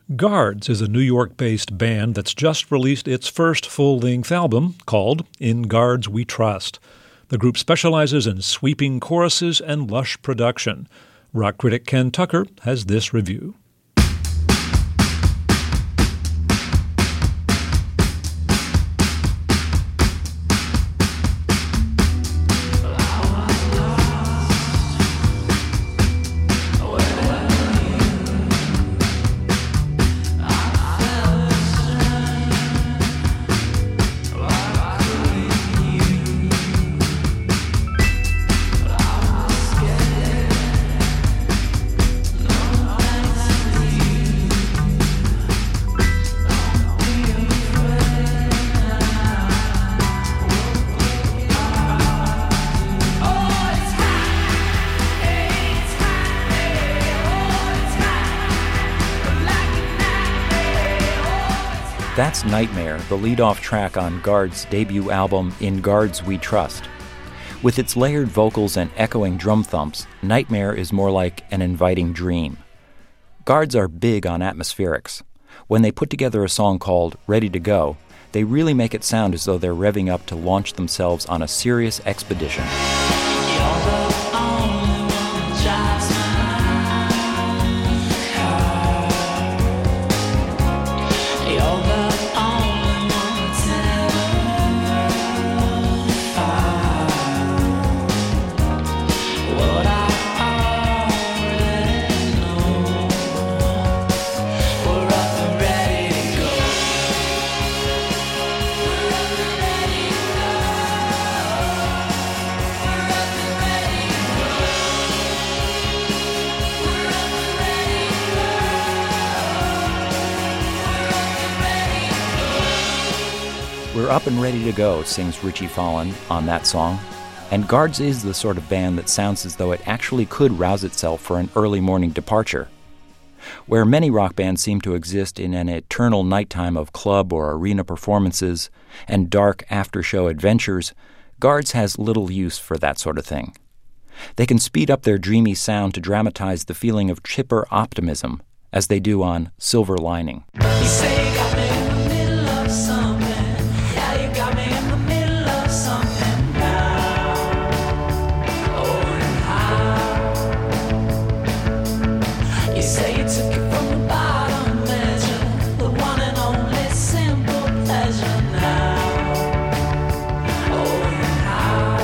Guards is a New York-based band that's just released its first full-length album called In Guards We Trust. The group specializes in sweeping choruses and lush production. Rock critic Ken Tucker has this review. That's Nightmare, the lead-off track on Guard's debut album, In Guards We Trust. With its layered vocals and echoing drum thumps, Nightmare is more like an inviting dream. Guards are big on atmospherics. When they put together a song called Ready to Go, they really make it sound as though they're revving up to launch themselves on a serious expedition. We're up and ready to go, sings Richie Fallon on that song. And Guards is the sort of band that sounds as though it actually could rouse itself for an early morning departure. Where many rock bands seem to exist in an eternal nighttime of club or arena performances and dark after-show adventures, Guards has little use for that sort of thing. They can speed up their dreamy sound to dramatize the feeling of chipper optimism, as they do on Silver Lining. You say you got me in the middle of something. Yeah, you got me in the middle of something now. Oh, and how? You say you took it from the bottom measure, the one and only simple pleasure now. Oh, and how?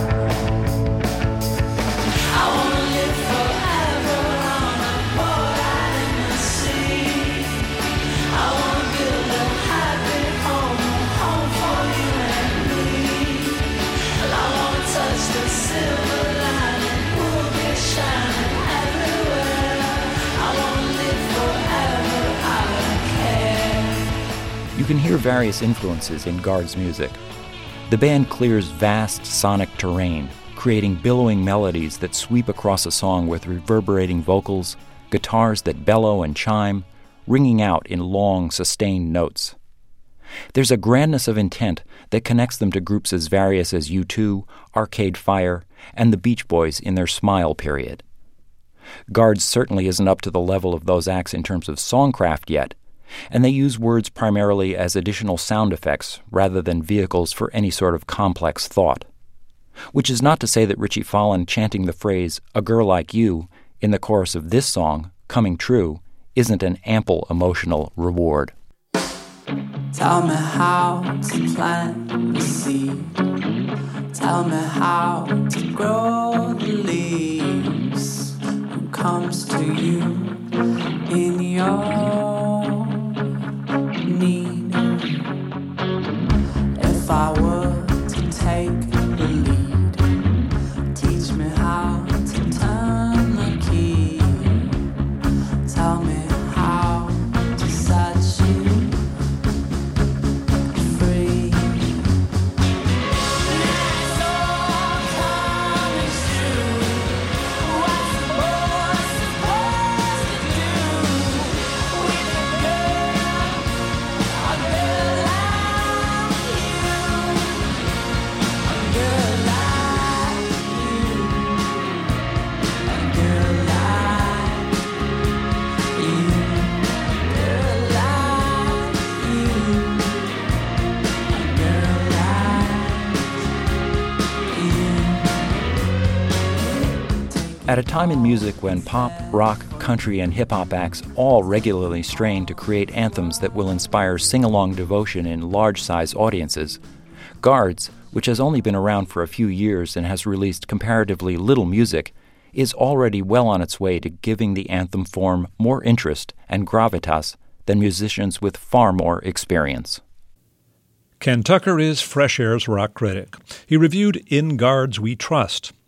I wanna live forever on a boat out in the sea. I wanna build a happy home, a home for you and me. And I wanna touch the silver lining, we'll be shining everywhere. I wanna live forever, I don't care. You can hear various influences in Guards' music. The band clears vast sonic terrain, creating billowing melodies that sweep across a song with reverberating vocals, guitars that bellow and chime, ringing out in long, sustained notes. There's a grandness of intent that connects them to groups as various as U2, Arcade Fire, and the Beach Boys in their Smile period. Guards certainly isn't up to the level of those acts in terms of songcraft yet, and they use words primarily as additional sound effects rather than vehicles for any sort of complex thought. Which is not to say that Richie Fallon chanting the phrase, "A girl like you," in the chorus of this song, Coming True, isn't an ample emotional reward. Tell me how to plant the seed. Tell me how to grow the leaves. Who comes to you in your need? If I were to take the lead, teach me how to turn the key. Tell me how to set you free. It's all coming true. What's the boy supposed to do? At a time in music when pop, rock, country, and hip-hop acts all regularly strain to create anthems that will inspire sing-along devotion in large-size audiences, Guards, which has only been around for a few years and has released comparatively little music, is already well on its way to giving the anthem form more interest and gravitas than musicians with far more experience. Ken Tucker is Fresh Air's rock critic. He reviewed In Guards We Trust,